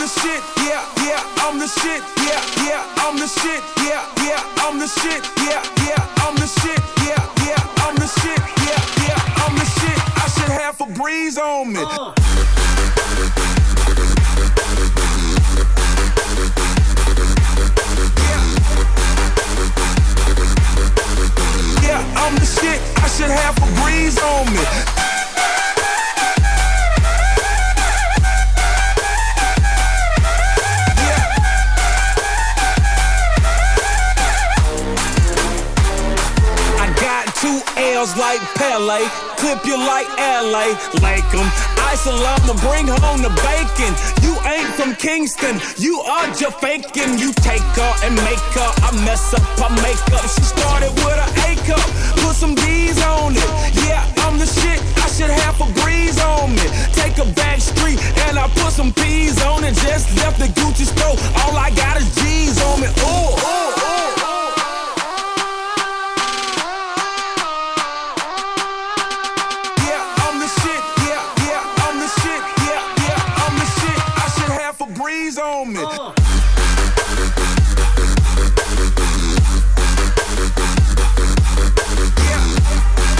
shit, yeah, yeah, I'm the shit, yeah, yeah, I'm the shit, yeah, yeah, I'm the shit, yeah, yeah, I'm the shit, yeah, yeah, I'm the shit, yeah, yeah, I'm the shit. I should have a breeze on me. Yeah, I'm the shit. I should have a breeze on me. Two L's like Pele, clip you like LA, like 'em. I'ma bring home the bacon. You ain't from Kingston, you are just faking. You take her and make her, I mess up her makeup. She started with an A cup, put some D's on it. Yeah, I'm the shit, I should have a breeze on me. Take a back street and I put some P's on it. Just left the Gucci store, all I got is G's on me. Ooh, ooh, ooh. Breeze on me.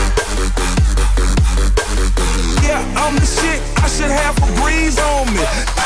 Yeah, I'm the shit. I should have a breeze on me.